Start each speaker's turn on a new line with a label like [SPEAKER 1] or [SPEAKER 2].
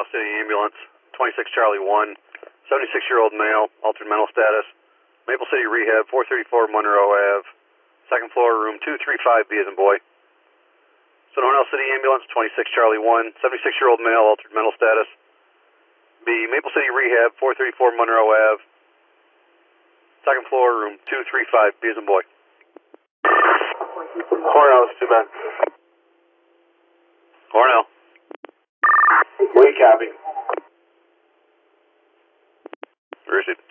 [SPEAKER 1] City Ambulance, 26 Charlie 1, 76-year-old male, altered mental status, Maple City Rehab, 434 Monroe Ave, second floor, room 235, B as in boy. Sonoma City Ambulance, 26 Charlie 1, 76-year-old male, altered mental status, B, Maple City Rehab, 434 Monroe Ave, second floor, room 235, B as in boy.
[SPEAKER 2] Cornell's 2 men.
[SPEAKER 1] Cornell.
[SPEAKER 2] We copy.
[SPEAKER 1] Received.